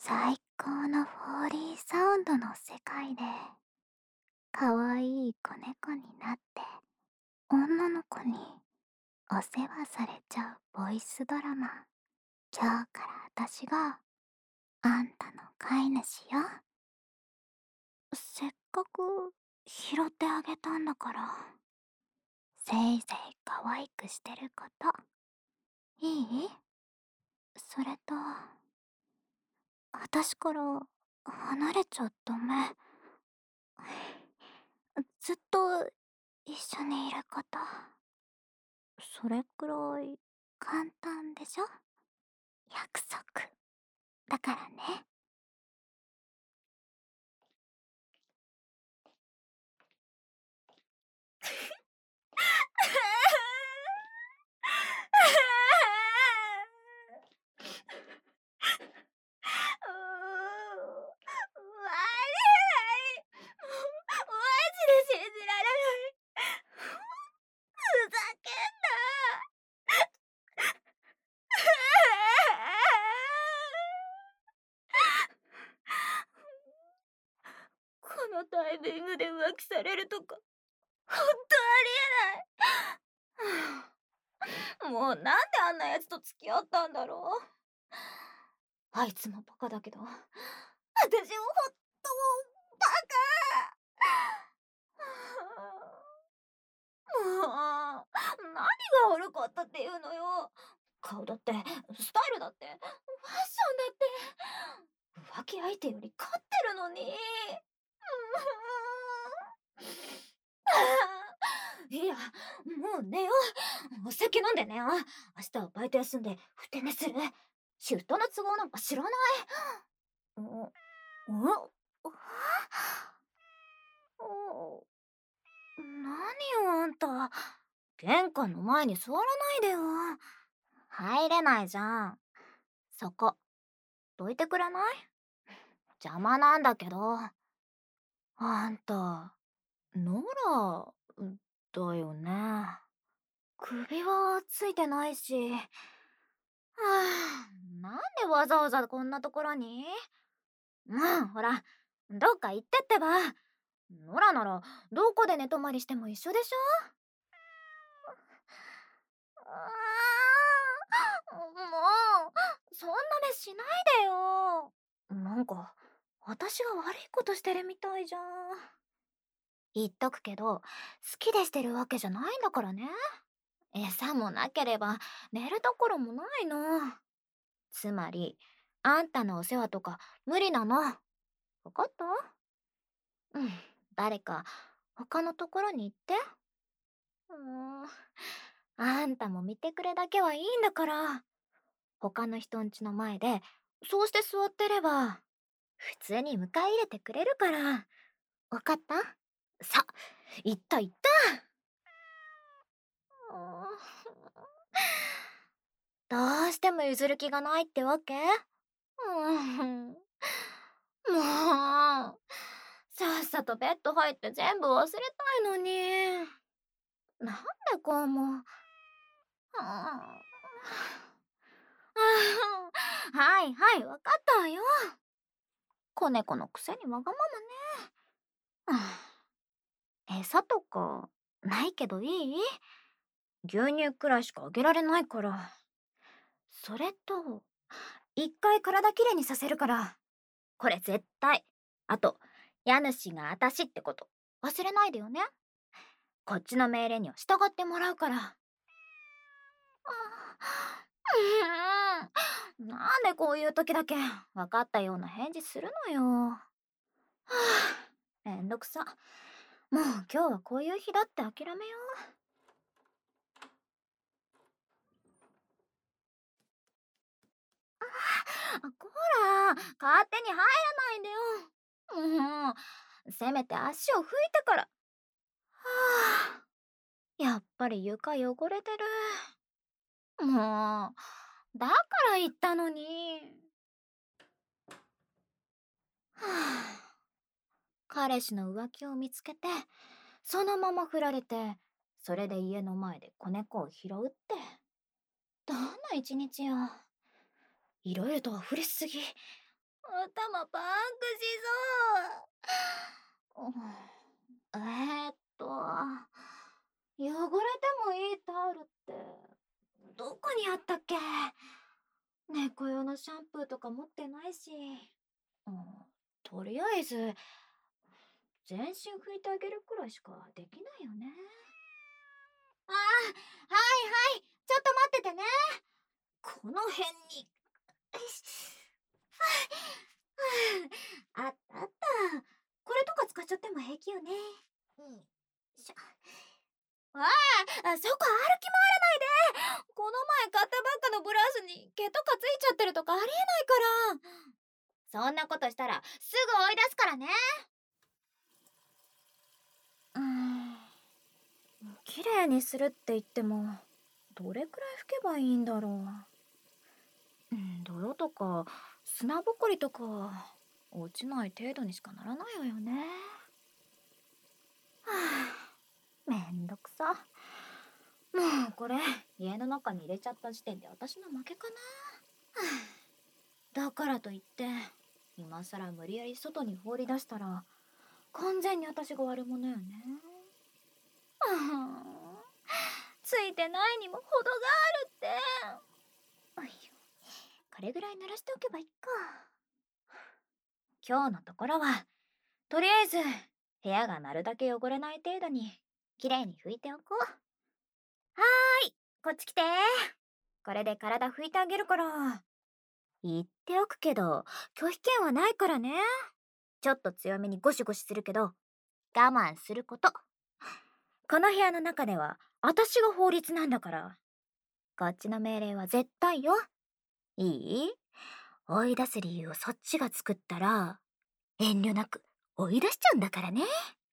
最高のフォーリーサウンドの世界で可愛い子猫になって女の子にお世話されちゃうボイスドラマ。今日から私があんたの飼い主よ。せっかく拾ってあげたんだから、せいぜい可愛くしてること。いい？それと、私から離れちゃダメ。ずっと一緒にいること。それくらい簡単でしょ？約束。だからね。 マジで信じられない。ふざけんな。このタイミングで浮気されるとか、ほんとありえない。もうなんであんなやつと付き合ったんだろう。あいつもバカだけど、私もほんとバカ。もう、何が悪かったっていうのよ。顔だって、スタイルだって、ファッションだって、浮気相手より勝ってるのに。いや、もう寝よう。お酒飲んで寝よう。明日はバイト休んでふて寝する。シフトの都合なんか知らない。お、お、何よあんた。玄関の前に座らないでよ。入れないじゃん。そこ、どいてくれない？邪魔なんだけど。あんた、ノラ、だよね。首はついてないし。はあ、なんでわざわざこんなところに？ほら、どっか行ってってば。ノラなら、どこで寝泊まりしても一緒でしょ？もう、そんな目しないでよ。なんか、私が悪いことしてるみたいじゃん。言っとくけど、好きでしてるわけじゃないんだからね。餌もなければ寝るところもないの。つまり、あんたのお世話とか無理なの。わかった？うん、誰か他のところに行って。あんたも見てくれだけはいいんだから。他の人んちの前で、そうして座ってれば、普通に迎え入れてくれるから。わかった？さ、言った言った。どうしても譲る気がないってわけ？もう、さっさとベッド入って全部忘れたいのに。なんでこうも。はいはい、わかったわよ。子猫のくせにわがままね。餌とか、ないけどいい？牛乳くらいしかあげられないから。それと、一回体きれいにさせるから。これ絶対。あと、家主があたしってこと、忘れないでよね。こっちの命令には従ってもらうから。なんでこういう時だけ分かったような返事するのよ。はあ、めんどくさ。もう今日はこういう日だって諦めよう。こら、勝手に入らないでよ。もう、せめて足を拭いてから。はあ、やっぱり床汚れてる。もう、だから言ったのに。はあ、彼氏の浮気を見つけて、そのまま振られて、それで家の前で子猫を拾うって。どんな一日よ。いろいろと溢れすぎ。 頭パンクしそう。汚れてもいいタオルってどこにあったっけ？猫用のシャンプーとか持ってないし。うん、とりあえず全身拭いてあげるくらいしかできないよね。ああ、はいはい、ちょっと待っててね。この辺に。あったあった。これとか使っちゃっても平気よね。しょ。そこ歩き回らないで。この前買ったばっかのブラウスに毛とかついちゃってるとかありえないから。そんなことしたらすぐ追い出すからね。綺麗にするって言ってもどれくらい拭けばいいんだろう。泥とか砂ぼこりとか落ちない程度にしかならないわよね。はあ、めんどくさ。もうこれ家の中に入れちゃった時点で私の負けかな。はあ、だからといって今さら無理やり外に放り出したら完全に私が悪者よね。ついてないにも程があるって。おいよ、これぐらい濡らしておけばいいか。今日のところはとりあえず部屋がなるだけ汚れない程度にきれいに拭いておこう。はーい、こっち来て。これで体拭いてあげるから。言っておくけど拒否権はないからね。ちょっと強めにゴシゴシするけど我慢すること。この部屋の中では私が法律なんだから。こっちの命令は絶対よ。いい？追い出す理由をそっちが作ったら遠慮なく追い出しちゃうんだからね。